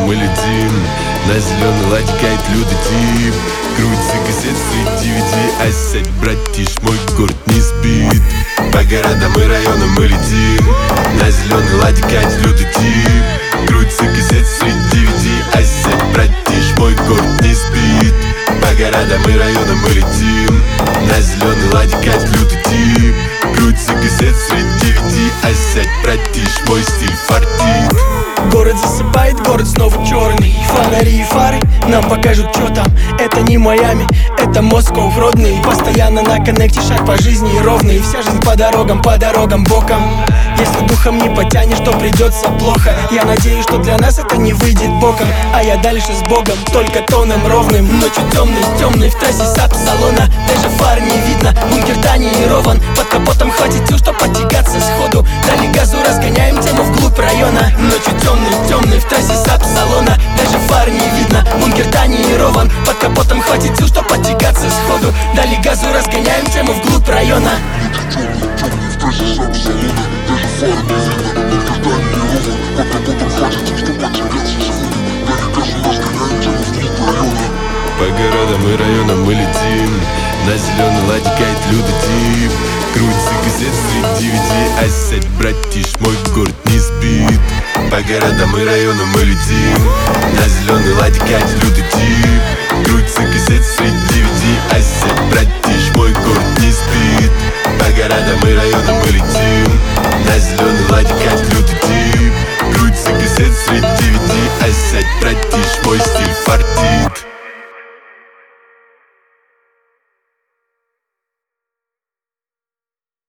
мы летим. На зеленый ладе кает лютый тип. Крутится кассет среди DVD. Осядь, братиш, мой город не спит. По городам и районам мы летим. На зеленый ладе кает лютый тип. Крутится кассет среди DVD. Осядь, братиш, мой город не спит. По городам и районам мы летим. На зеленый ладе кает лютый тип. Крутится кассет среди DVD. Осядь, братиш, мой стиль фартит. Город засыпает, город снова черный. Фонари и фары нам покажут, что там. Это не Майами, это Москва родный. Постоянно на коннекте, шаг по жизни ровный. И вся жизнь по дорогам боком. Если духом не потянешь, то придется плохо. Я надеюсь, что для нас это не выйдет боком. А я дальше с Богом, только тоном ровным. Ночью темный, в трассе сап салона. Даже фар не видно, бункер тонирован. Под капотом хватит сил, чтоб подтягаться сходу. Дали газу, разгоняем тему вглубь района. Ночью темный, в трассе сап салона. Даже фар не видно, бункер тонирован. Под капотом хватит сил, чтоб подтягаться сходу. Дали газу, разгоняем тему вглубь района. По городам и районам мы летим. На зеленый ладе кает лютый тип. Крутится кассет среди DVD. Осядь, братиш, мой город не спит. По городам и районам мы летим. На зеленый ладе кает лютый тип. Крутится